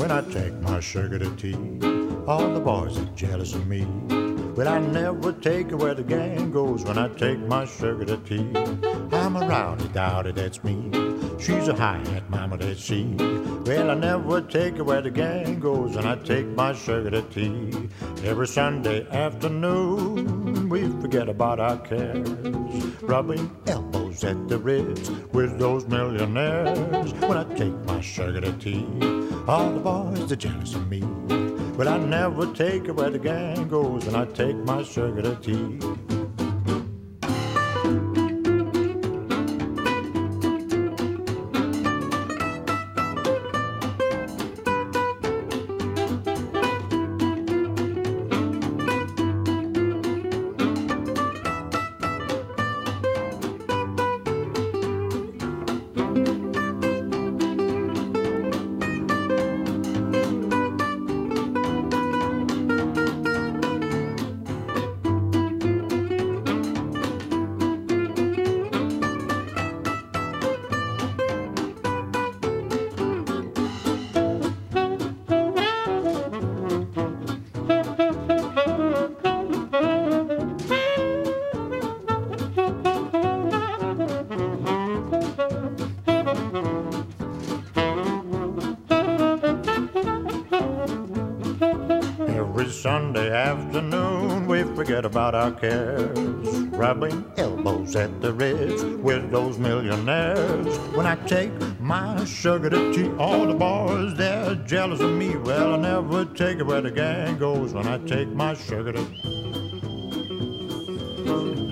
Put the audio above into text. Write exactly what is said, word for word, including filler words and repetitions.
when I take my sugar to tea. All the boys are jealous of me. Well, I never take her where the gang goes when I take my sugar to tea. I'm a rowdy dowdy, that's me. She's a high-hat mama, that's she. Well, I never take her where the gang goes when I take my sugar to tea. Every Sunday afternoon, we forget about our cares, rubbing elbows at the Ritz with those millionaires. When I take my sugar to tea, all the boys are jealous of me. Well, I never take her where the gang goes when I take my sugar to tea. Sunday afternoon, we forget about our cares, rubbing elbows at the Ritz with those millionaires. When I take my sugar to tea, all the boys, they're jealous of me. Well, I never take it where the gang goes when I take my sugar to tea.